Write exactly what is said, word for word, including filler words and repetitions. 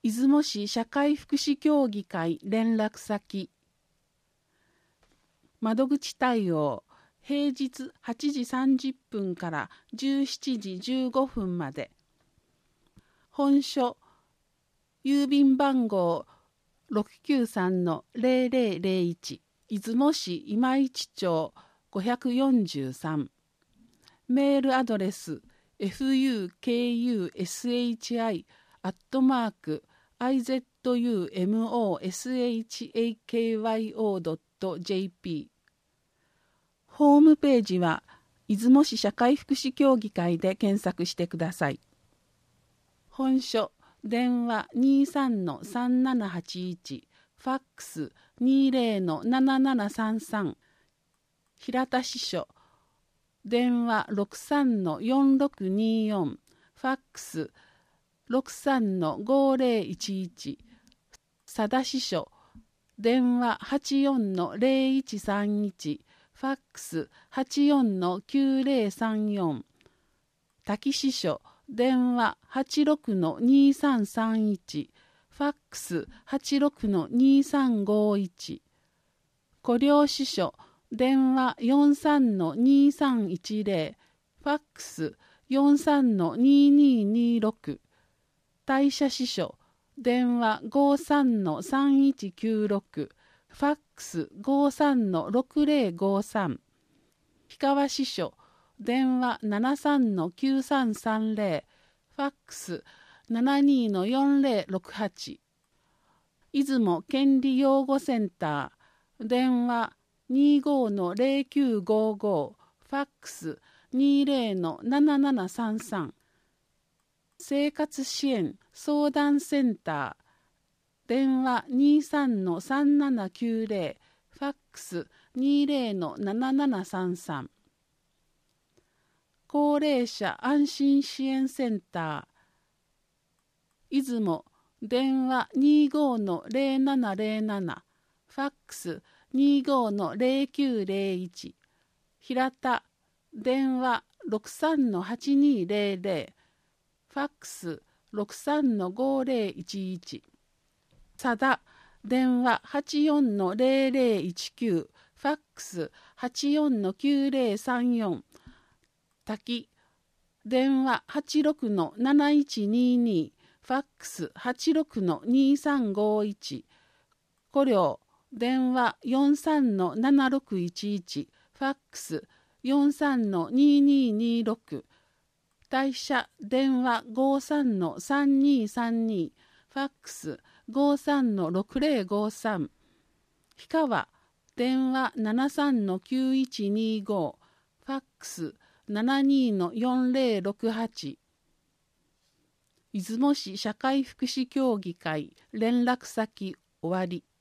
出雲市社会福祉協議会連絡先。窓口対応、平日はちじさんじゅっぷんからじゅうしちじじゅうごふんまで。本所、郵便番号 ろくきゅうさんのゼロゼロゼロいち、出雲市今市町ごひゃくよんじゅうさん。メールアドレス フユーケーユーエスエイチアイ アットマーク アイゼットユーエムオーエスエイチエーケーワイオードットジェーピー。ホームページは出雲市社会福祉協議会で検索してください。本所電話 にじゅうさんのさんななはちいち、ファックス にじゅうのななななさんさん、平田支所電話 ろくさんのよんろくによん、ファックス ろくさんのごゼロいちいち、佐田支所電話 はちよんのゼロいちさんいち、ファックス はちよんのきゅうゼロさんよん、滝支所電話 はちろくのにさんさんいち、ファックス はちろくのにさんごいち、小領支所電話 よんさんのにさんいちゼロ、ファックス よんさんのにににろく、大社支所電話 ごさんのさんいちきゅうろく、ファックス ごさんのろくゼロごさん、氷川支所電話 ななさんのきゅうさんさんゼロ、ファックス ななにのよんゼロろくはち、出雲権利擁護センター電話 にじゅうごのゼロきゅうごご、ファックス にじゅうのななななさんさん、生活支援相談センター電話 にじゅうさんのさんななきゅうゼロ、ファックス にじゅうのななななさんさん、高齢者安心支援センター出雲電話 にじゅうごのゼロななゼロなな、ファックス にじゅうごのゼロきゅうゼロいち、平田電話 ろくさんのはちにゼロゼロ、ファックス ろくさんのごゼロいちいち、佐田電話 はちよんのゼロゼロいちきゅう、ファックス はちよんのきゅうゼロさんよん、滝電話 はちろくのなないちにに、ファックス はちろくのにさんごいち、小領電話 よんさんのななろくいちいち、ファックス よんさんのにににろく、大社電話 ごさんのさんにさんに、ファックス ごさんのろくゼロごさん、氷川電話 ななさんのきゅういちにご、ファックス ななにのよんゼロろくはち、出雲市社会福祉協議会連絡先終わり。